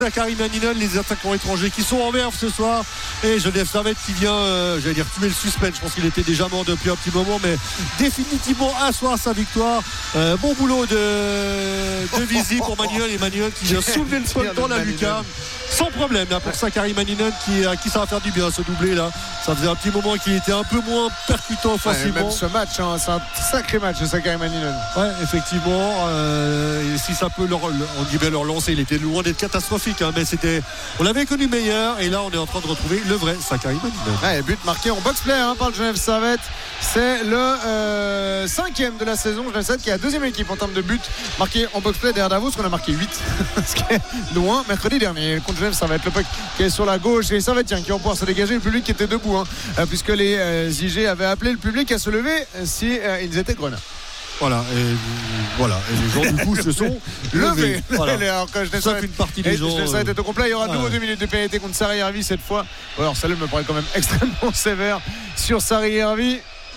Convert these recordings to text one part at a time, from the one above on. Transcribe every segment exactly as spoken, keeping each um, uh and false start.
Karim Haninen, les attaquants étrangers qui sont en verve ce soir, et Genève Servette qui vient euh, j'allais dire tuer le suspense. Je pense qu'il était déjà mort depuis un petit moment, mais définitivement asseoir sa victoire. Euh, bon boulot de, de Visi pour Manuel, et Manuel qui vient soulever le puck dans la lucarne sans problème là, pour ça Karim Haninen qui, à qui ça va faire du bien ce doublé là. Ça faisait un petit moment qu'il était un peu moins percutant offensivement. Ouais, même ce match, hein, c'est un sacré match ça, Karim Haninen. Ouais, effectivement. Euh, et si ça peut leur, on dit bien leur lancer, il était loin d'être catastrophique, hein, mais c'était, on l'avait connu meilleur, et là on est en train de retrouver le vrai Karim Haninen. Ouais, but marqué en box-play hein, par le Genève Servette. C'est le euh, cinquième de la saison. Genève Servette qui est la deuxième équipe en termes de buts marqué en box-play derrière Davos, qu'on a marqué huit. Ce qui est loin mercredi dernier contre Genève Servette. Le puck qui est sur la gauche, et les Servettiens qui vont pouvoir se dégager, le public qui était debout hein, euh, puisque les euh, I G avaient appelé le public à se lever si euh, ils étaient grenats. Voilà, et voilà, et les gens du coup se sont levés. Voilà. Alors, quand je ça fait une partie des gens. Ça a été au complet. Il y aura de nouveau deux minutes de pénalité contre Sarri Hervi cette fois. Alors ça me paraît quand même extrêmement sévère sur Sarri Hervi.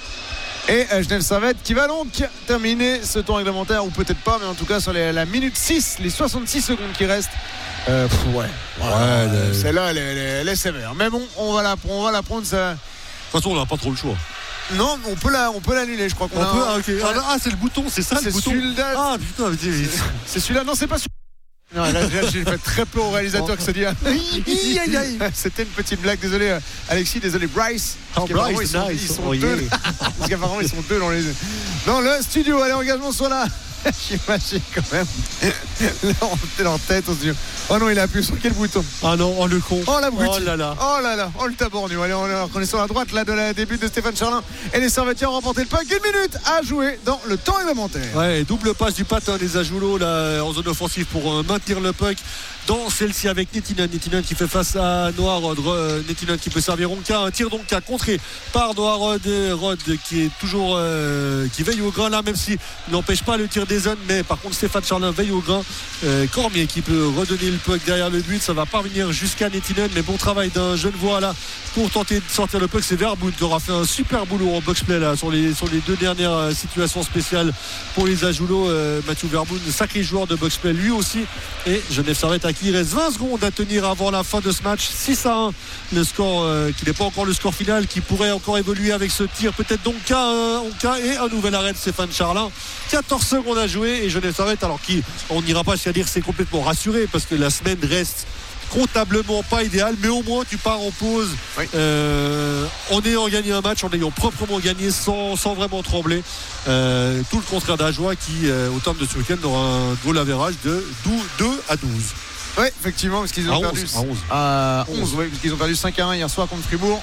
Et euh, Genève Servette qui va donc terminer ce temps réglementaire, ou peut-être pas, mais en tout cas sur les, la minute six, les soixante-six secondes qui restent. Euh, pff, ouais, ouais, ouais le... celle-là elle, elle, elle est sévère. Mais bon, on va la, on va la prendre ça. De toute façon, on n'a pas trop le choix. Non, on peut la, on peut l'annuler, je crois qu'on on a. Peut, ah, okay. ah, ah, c'est le bouton, c'est ça c'est le bouton. Celui-là. Ah putain, mais c'est, c'est celui-là. Non, c'est pas celui-là. Non, là, j'ai fait très peu au réalisateur qui se dit. C'était une petite blague. Désolé, Alexis. Désolé, Bryce. Parce oh, Bryce, ils sont, nice. ils sont oh, deux. Yeah. Parce qu'apparemment ils sont deux dans les. Dans le studio. Allez, engagement sur la. J'imagine quand même. Là, on était en tête, on se dit. Oh non, il a appuyé sur quel bouton? Ah non, oh le con. Oh la brute. Oh là là. Oh là là. Oh le tabornu. Allez, on est sur la droite là de la début de Stéphane Charlin. Et les Servettiens ont remporté le puck. Une minute à jouer dans le temps réglementaire. Ouais, double passe du patin des Ajoulots là en zone offensive pour euh, maintenir le puck dans celle-ci avec Netinen. Netinen qui fait face à Noirod. Euh, Netinen qui peut servir Ronca. Un tir donc à contré par Noirod. Rod qui est toujours euh, qui veille au grain là, même s'il n'empêche pas le tir des zones. Mais par contre Stéphane Charlin veille au grain. Euh, Cormier qui peut redonner le puck derrière le but. Ça va parvenir jusqu'à Netinen, mais bon travail d'un Genevois là pour tenter de sortir le puck. C'est Verboon qui aura fait un super boulot en box-play là sur les, sur les deux dernières situations spéciales pour les Ajoulots. euh, Mathieu Verboon, sacré joueur de box-play lui aussi. Et Genève Servette à qui il reste vingt secondes à tenir avant la fin de ce match. Six à un le score, euh, qui n'est pas encore le score final, qui pourrait encore évoluer avec ce tir peut-être donc qu'à Onka, et un nouvel arrêt de Stéphane Charlin. Quatorze secondes à jouer, et Genève Servette, alors qui, on n'ira pas à dire c'est complètement rassuré parce que la semaine reste comptablement pas idéal, mais au moins tu pars en pause oui. euh, en ayant gagné un match, en ayant proprement gagné sans, sans vraiment trembler. Euh, tout le contraire d'Ajoie qui euh, au terme de ce week-end aura un goal average de deux à douze. Oui, effectivement, parce qu'ils ont à perdu onze, à onze. À onze, oui, parce qu'ils ont perdu cinq à un hier soir contre Fribourg.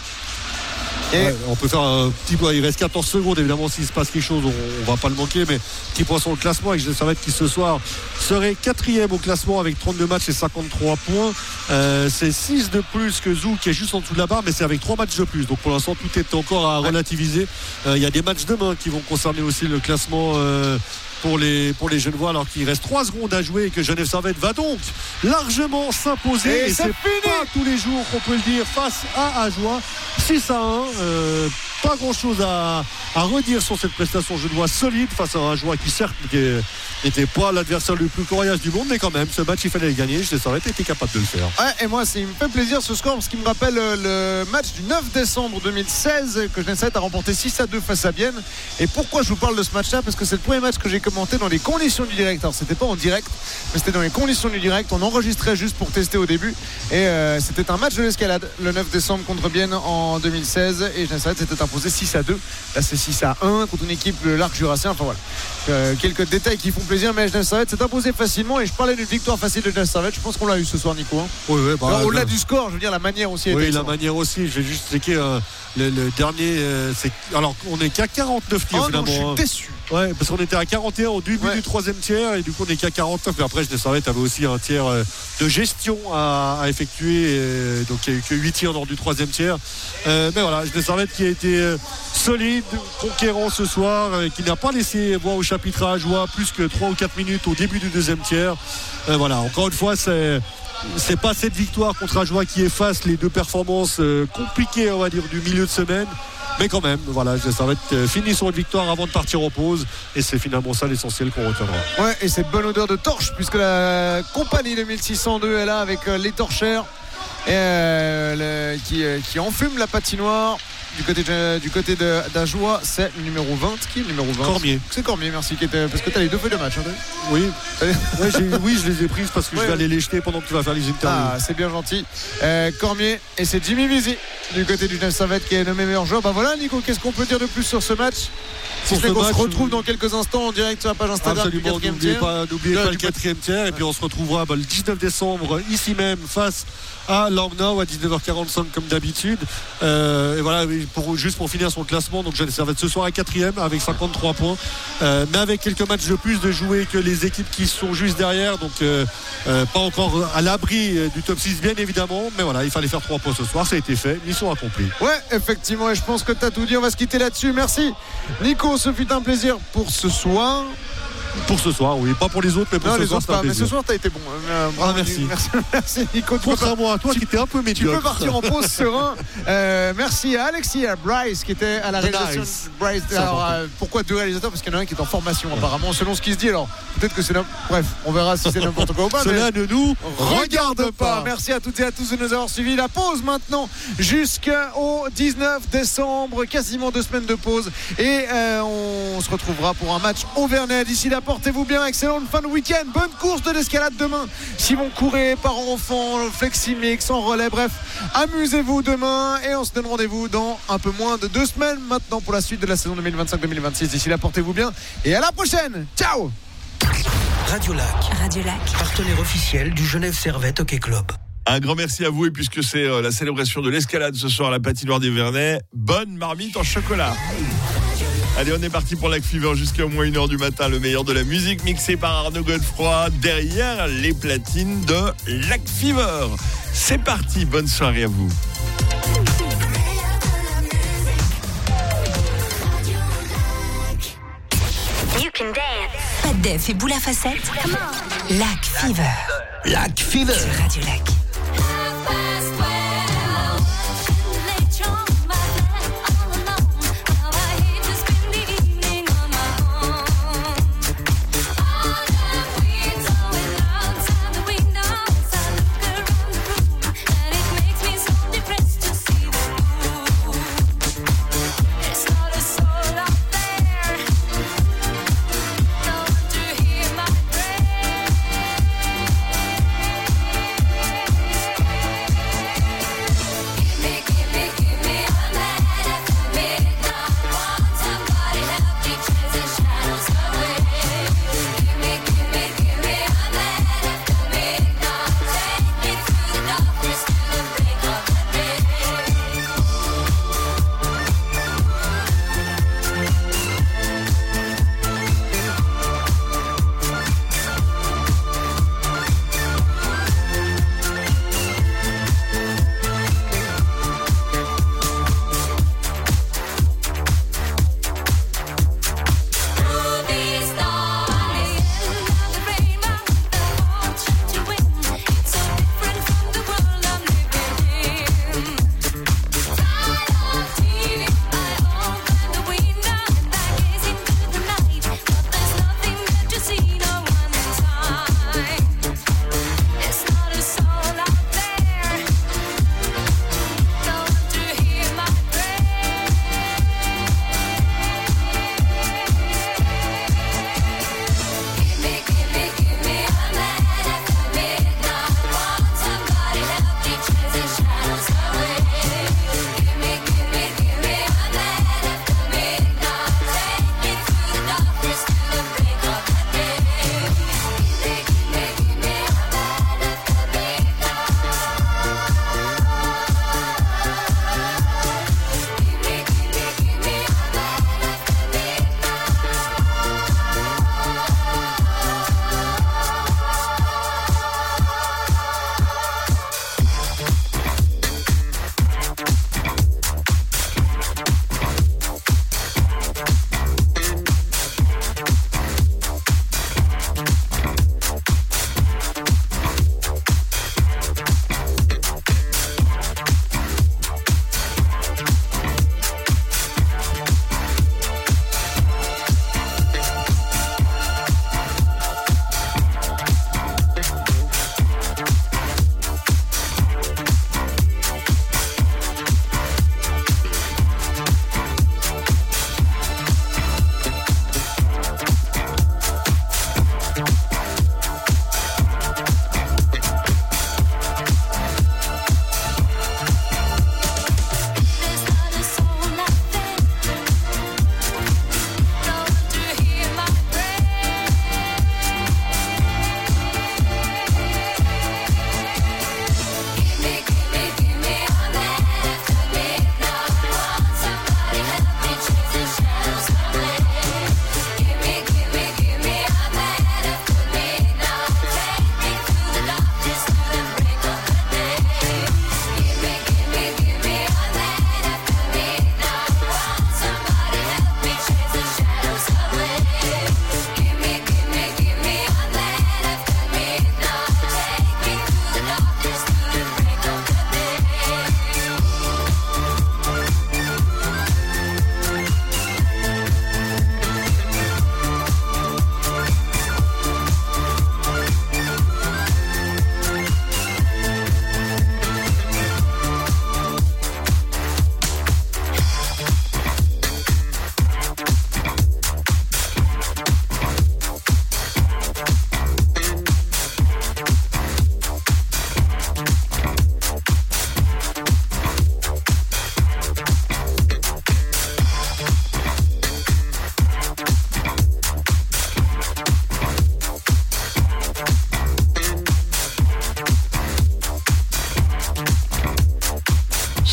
Et ouais, on peut faire un petit point. Il reste quatorze secondes. Évidemment, s'il se passe quelque chose, on, on va pas le manquer. Mais petit point sur le classement avec Genève Servette qui ce soir serait quatrième au classement avec trente-deux matchs et cinquante-trois points. Euh, c'est six de plus que Zou qui est juste en dessous de la barre, mais c'est avec trois matchs de plus. Donc pour l'instant, tout est encore à relativiser. Il euh, y a des matchs demain qui vont concerner aussi le classement. Euh, Pour les, pour les Genevois, alors qu'il reste trois secondes à jouer et que Genève Servette va donc largement s'imposer. Et, et c'est, c'est pas tous les jours qu'on peut le dire face à Ajoie. six à un. Euh, pas grand chose à, à redire sur cette prestation genevoise solide face à un Ajoie qui certes n'était pas l'adversaire le plus coriace du monde, mais quand même ce match il fallait le gagner. Genève Servette était capable de le faire. Ouais, et moi c'est, il me fait plaisir ce score parce qu'il me rappelle le match du neuf décembre deux mille seize que Genève Servette a remporté six à deux face à Bienne. Et pourquoi je vous parle de ce match là? Parce que c'est le premier match que j'ai commenté dans les conditions du direct. Alors c'était pas en direct, mais c'était dans les conditions du direct. On enregistrait juste pour tester au début. Et euh, c'était un match de l'escalade le neuf décembre contre Bienne en deux mille seize. Et Genève Servette s'était imposé six à deux. Là c'est six à un contre une équipe de l'Arc Jurassien. Enfin voilà. Euh, quelques détails qui font plaisir, mais Genève Servette s'est imposé facilement. Et je parlais d'une victoire facile de Genève Servette. Je pense qu'on l'a eu ce soir, Nico. Hein. Oui, oui, bah, Alors, au-delà euh, du score, je veux dire la manière aussi. Oui, la manière aussi. Je vais juste checker euh, le, le dernier. Euh, c'est... Alors on est qu'à quarante-neuf tirs oh finalement. Non, je suis déçu. Ouais, parce qu'on était à quarante et un au début ouais. du troisième tiers et du coup on est qu'à quarante-neuf. Mais après, Genève Servette avait aussi un tiers euh, de gestion à, à effectuer. Et, donc il n'y a eu que huit tirs lors du troisième tiers. Euh, mais voilà, Genève Servette qui a été euh, solide, conquérant ce soir, euh, qui n'a pas laissé voir au chapitre à Ajoie plus que trois ou quatre minutes au début du deuxième tiers. Euh, voilà, encore une fois, c'est. C'est pas cette victoire contre Ajoie qui efface les deux performances euh, compliquées, on va dire, du milieu de semaine. Mais quand même, voilà, ça va être fini sur une victoire avant de partir en pause. Et c'est finalement ça l'essentiel qu'on retiendra. Ouais, et cette bonne odeur de torche, puisque la compagnie de mille six cent deux est là avec les torchères et euh, le, qui, qui enfume la patinoire. Du côté de, du côté de d'Ajoie, c'est le numéro vingt. Qui est le numéro vingt? Cormier. C'est Cormier, merci. Qui était, parce que tu as les deux feuilles de match. Hein, oui. ouais, j'ai, oui, je les ai prises parce que ouais, je vais aller les jeter pendant que tu vas faire les interviews. Ah, c'est bien gentil. Euh, Cormier, et c'est Jimmy Vizy du côté du Genève Servette qui est nommé meilleur joueur. Bah voilà, Nico, qu'est-ce qu'on peut dire de plus sur ce match? Si c'est qu'on match, se retrouve dans quelques instants en direct sur la page Instagram du quatrième tiers. Pas, n'oubliez pas, pas le quatrième tiers. Et puis on se retrouvera bah, le dix-neuf décembre ici même face à Langnau à dix-neuf heures quarante-cinq comme d'habitude. Euh, et voilà, pour, juste pour finir son classement, donc Genève Servette ce soir à quatrième avec cinquante-trois points, euh, mais avec quelques matchs de plus de jouer que les équipes qui sont juste derrière. Donc euh, euh, pas encore à l'abri du top six bien évidemment, mais voilà, il fallait faire trois points ce soir, ça a été fait, mission accomplie. Ouais, effectivement, et je pense que tu as tout dit. On va se quitter là-dessus. Merci Nico, ce fut un plaisir pour ce soir. Pour ce soir, oui, pas pour les autres, mais pour non, ce les soir, autres pas. Mais ce soir, t'as été bon. Euh, ah, merci. merci. Merci, Nico. Contrairement à toi, qui était un peu médiocre. Tu peux partir en pause serein. Euh, merci à Alexis et à Bryce qui était à la réalisation. Nice. Bryce. Alors, euh, pourquoi deux réalisateurs? Parce qu'il y en a un qui est en formation, ouais. apparemment, selon ce qui se dit. Alors, peut-être que c'est n'importe. Bref, on verra si c'est n'importe quoi ou pas. Cela mais ne nous regarde pas. pas. Merci à toutes et à tous de nous avoir suivis. La pause maintenant jusqu'au dix-neuf décembre, quasiment deux semaines de pause. Et euh, on se retrouvera pour un match auvergnat. D'ici là, portez-vous bien. Excellente fin de week-end, bonne course de l'escalade demain. Si vous courez, parents-enfants, fleximix, en relais, bref, amusez-vous demain et on se donne rendez-vous dans un peu moins de deux semaines maintenant pour la suite de la saison deux mille vingt-cinq deux mille vingt-six. D'ici là, portez-vous bien et à la prochaine. Ciao. Radio Lac, Radio Lac, partenaire officiel du Genève Servette Hockey Club. Un grand merci à vous, et puisque c'est euh, la célébration de l'escalade ce soir à la patinoire des Vernets, bonne marmite en chocolat. Allez, on est parti pour Lac Fever jusqu'à au moins une heure du matin. Le meilleur de la musique mixé par Arnaud Godefroy derrière les platines de Lac Fever. C'est parti, bonne soirée à vous. You can dance. Pas de def et boule à facettes. Lac Fever. Lac Fever. Sur Radio Lac.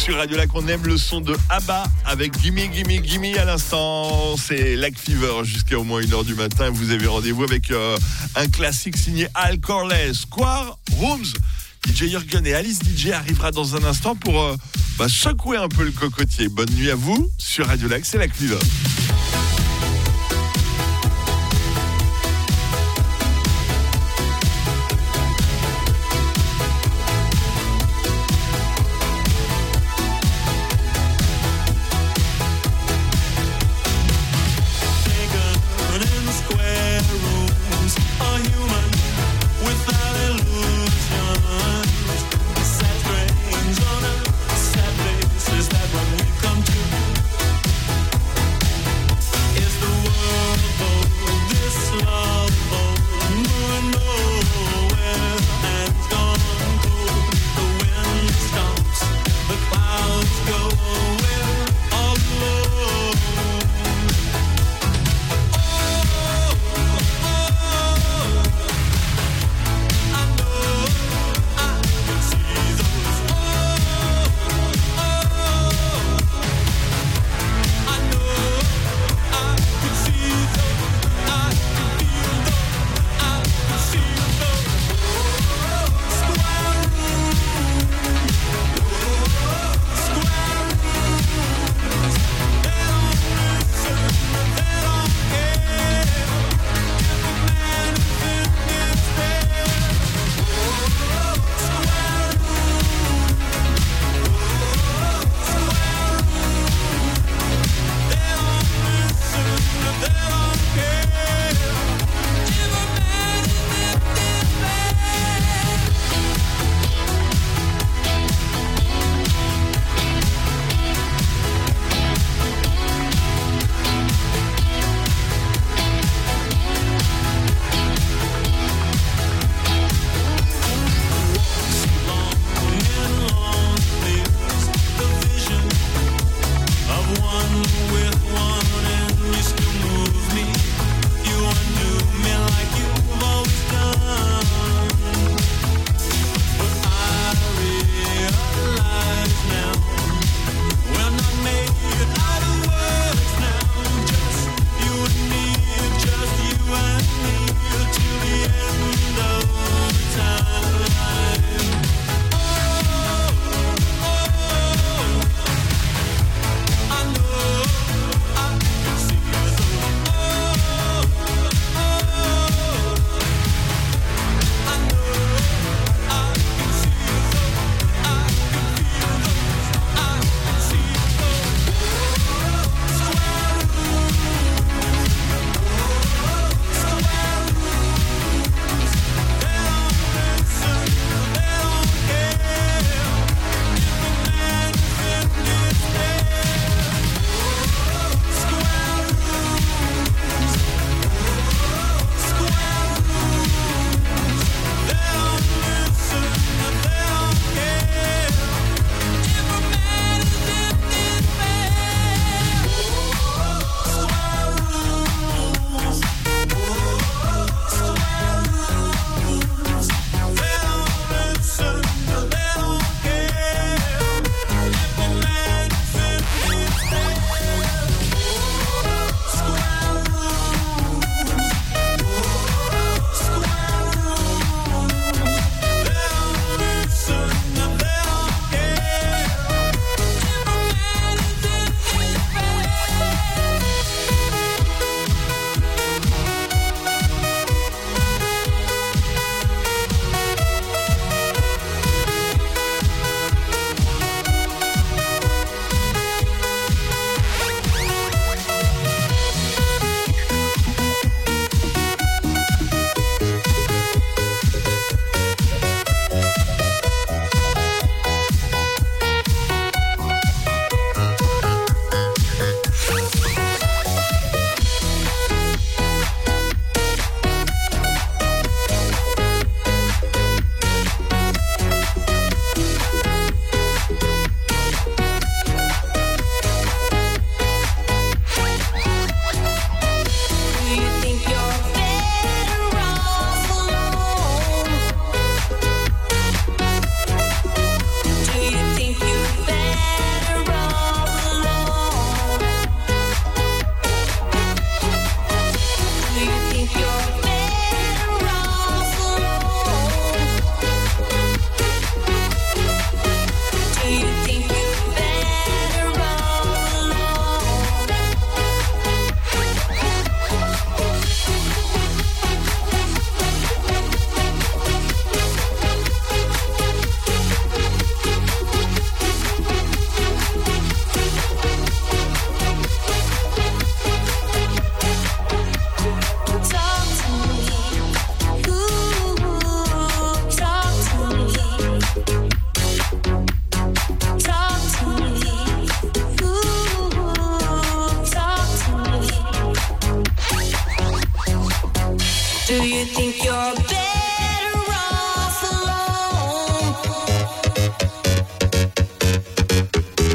sur Radio Lac. On aime le son de ABBA avec Gimme, Gimme, Gimme à l'instant. C'est Lac Fever jusqu'à au moins une heure du matin. Vous avez rendez-vous avec euh, un classique signé Al Corley, Square Rooms. D J Jürgen et Alice D J arrivera dans un instant pour euh, bah, secouer un peu le cocotier. Bonne nuit à vous sur Radio Lac, c'est Lac Fever. That when we come to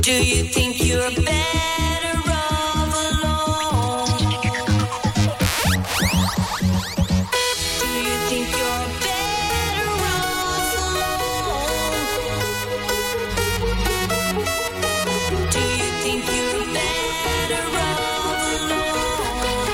Do you think you're better off alone? Do you think you're better off alone? Do you think you're better off alone?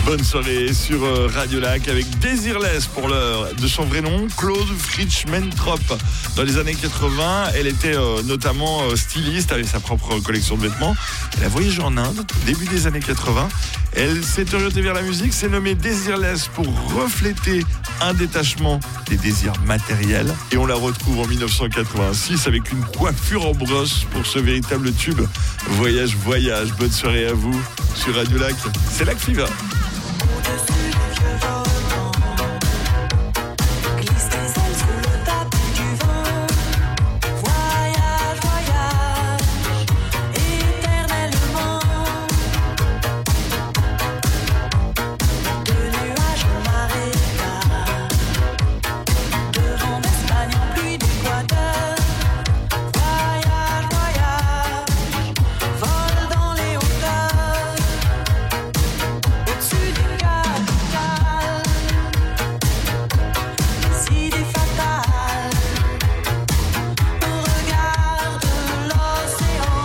Bonne soirée sur Radio Lac avec Désirless pour l'heure de son vrai nom, Claude Fritsch Mentrop. Dans les années quatre-vingts, elle était euh, notamment euh, styliste avec sa propre collection de vêtements. Elle a voyagé en Inde, début des années quatre-vingts. Elle s'est orientée vers la musique, s'est nommée Désirless pour refléter un détachement des désirs matériels. Et on la retrouve en dix-neuf cent quatre-vingt-six avec une coiffure en brosse pour ce véritable tube. Voyage, voyage. Bonne soirée à vous sur Radio Lac. C'est Lac Fever. Au-dessus du vieux volcan, glisse tes ailes sous le tapis du vent. Voyage, voyage, éternellement. De nuages au marécage, de vent d'Espagne en pluie d'Équateur. Voyage, voyage, vol dans les hauteurs. Au-dessus des capitales, d'idées fatales, on regarde l'océan.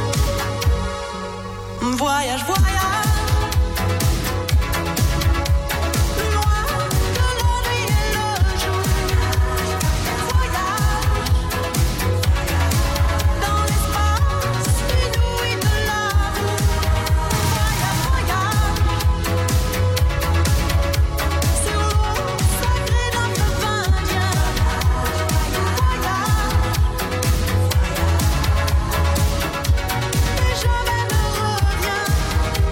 Voyage, voyage, loin de la nuit et le jour. Voyage, dans l'espace inouï de l'amour. Voyage, voyage, sur l'eau sacrée d'un fleuve indien. Voyage, et jamais ne reviens.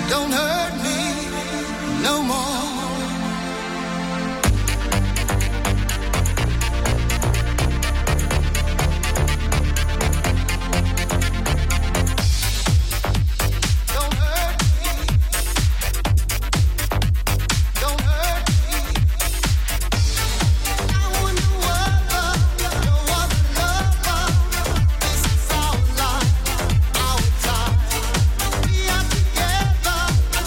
Don't hurt me no more. Together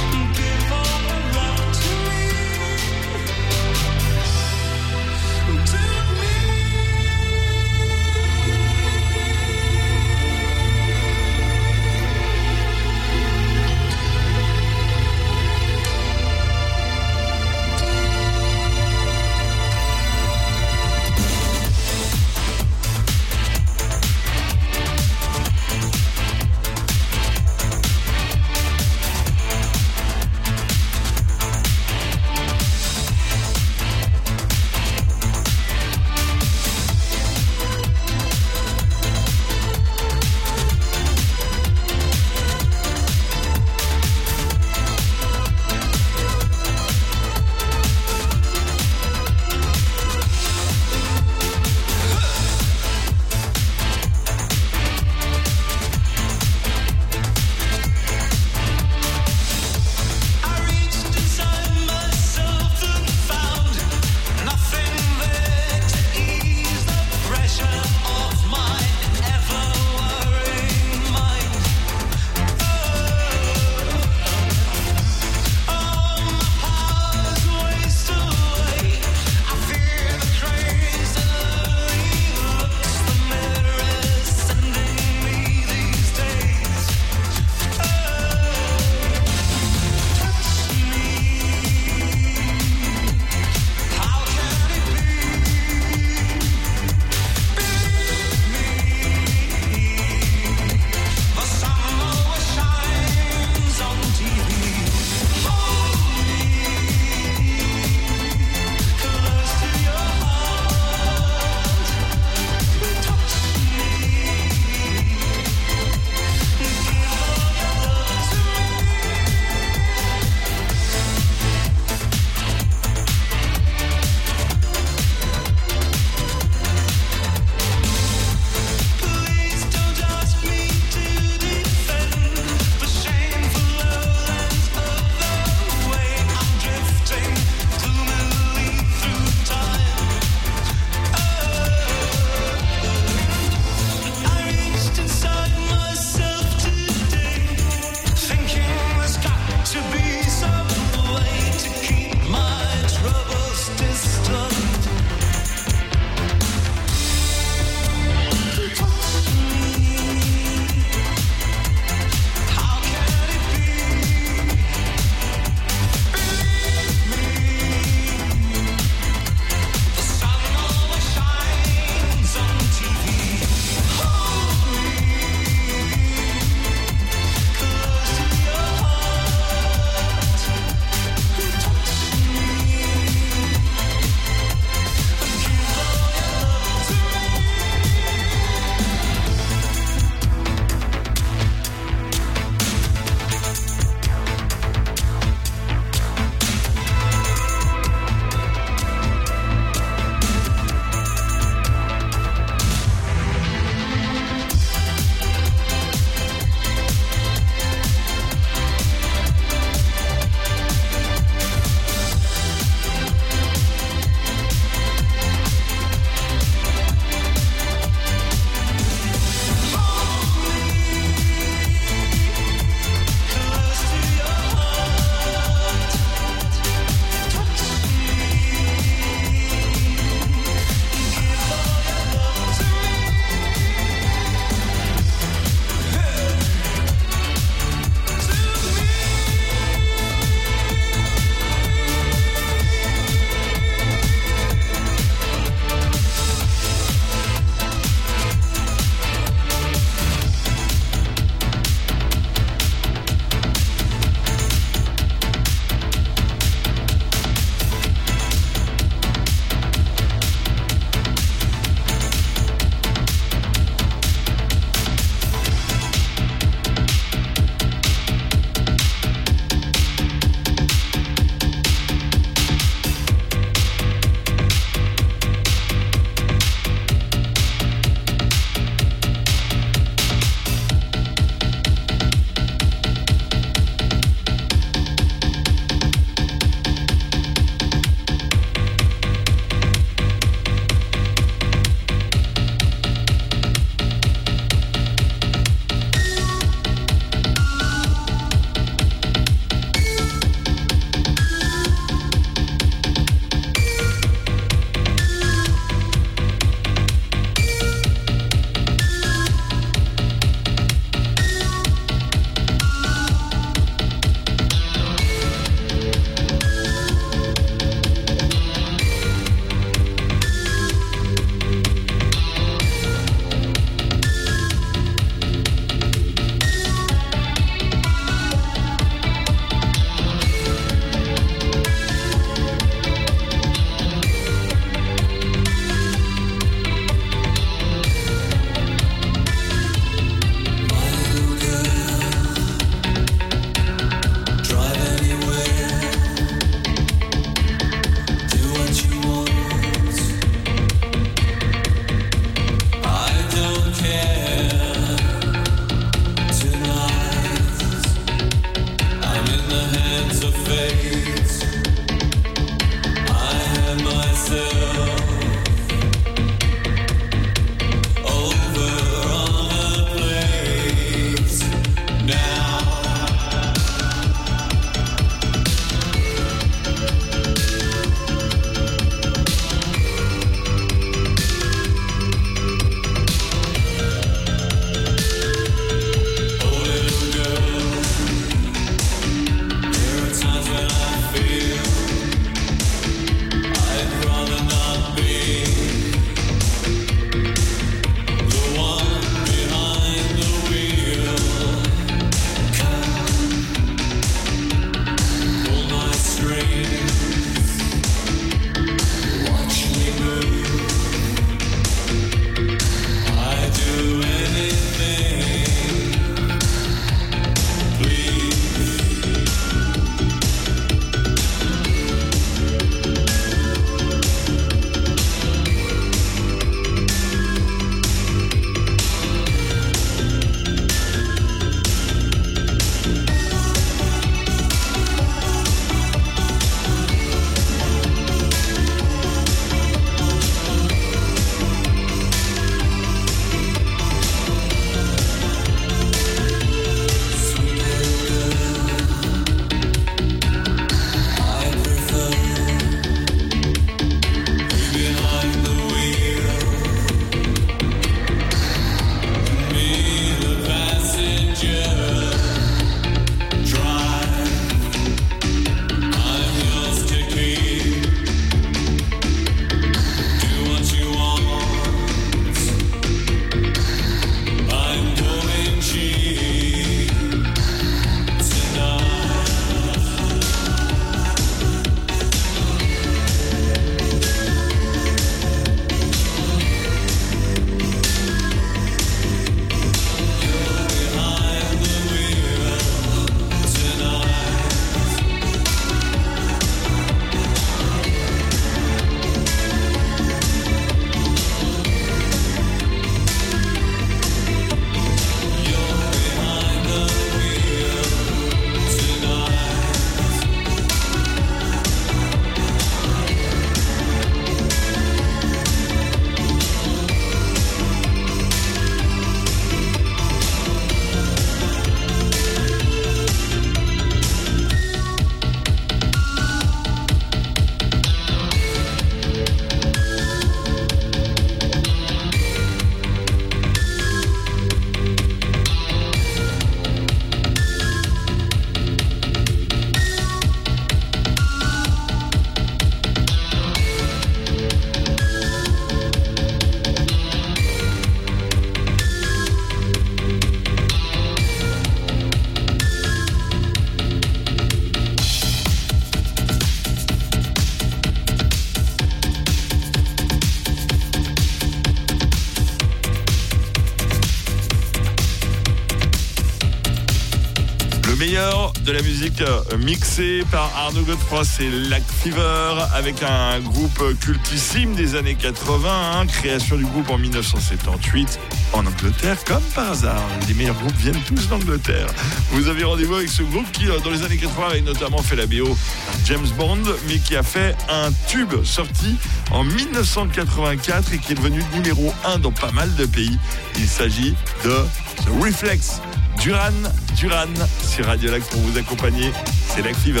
meilleur de la musique mixée par Arnaud Godefroy, c'est Lac Fever avec un groupe cultissime des années quatre-vingts, hein, création du groupe en dix-neuf cent soixante-dix-huit en Angleterre, comme par hasard. Les meilleurs groupes viennent tous d'Angleterre. Vous avez rendez-vous avec ce groupe qui, dans les années quatre-vingts, avait notamment fait la B O James Bond, mais qui a fait un tube sorti en dix-neuf cent quatre-vingt-quatre et qui est devenu numéro un dans pas mal de pays. Il s'agit de The Reflex. Duran, Duran, c'est Radio Lac pour vous accompagner, c'est Lac Fever.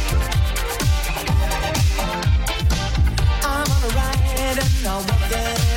I'm on a ride and I want that.